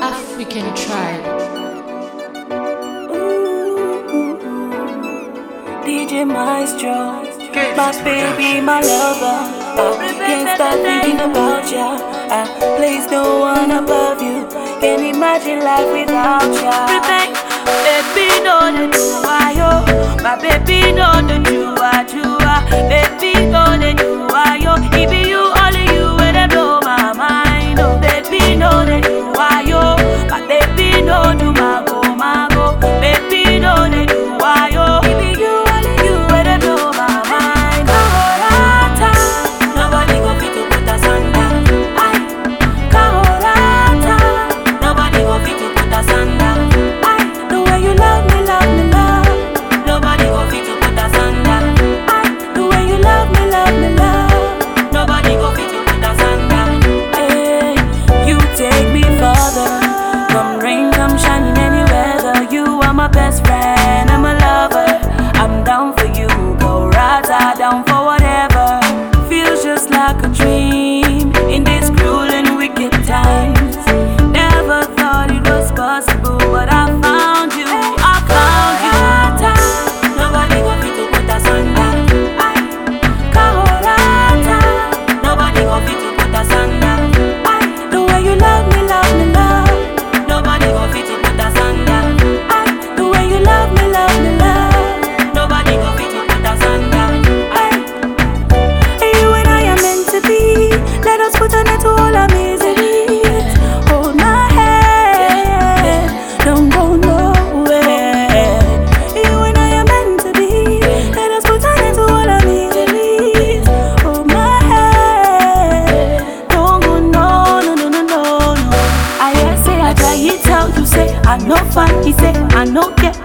African tribe. DJ Maestro, my baby, my lover. I can't stop thinking about ya. I place no one above you. Can't imagine life without ya. Baby, know that you are yo. My baby, know that you are. Baby, know that you are yo. It be you, only you, when I blow my mind. Oh, baby, know that you are yo. My baby, know do mago. Baby, know that you are yo. It be you, only you, when I blow my mind. Kahorata, nobody go fit to put us under. Ay, Kahorata, nobody go fit to put us under. Ay, the way you love me, love. Nobody go fit to put us under. Ay, the way you love me, love. Nobody go fit to put us under. Hey, you take me further. Come rain, come shining any weather. You are my best friend, I'm a lover. I'm down for you, go rata, down for whatever. Feels just like a dream in these cruel and wicked times. Never thought it was possible, but I found you. Nobody go fit to put us under. Ay, Kahorata, nobody go fit to put us under. Ay, the way you love me, love. Nobody go fit to put us under. Ay, the way you love me, love. Nobody go fit to put us under. Ay, you and I are meant to be. Let us put an end to all our miseries. Hold my hand, don't go nowhere. You and I are meant to be. Let us put an end to all our miseries. Hold my hand, don't go no. I hear say I try it out, you say I no fun, he say I no get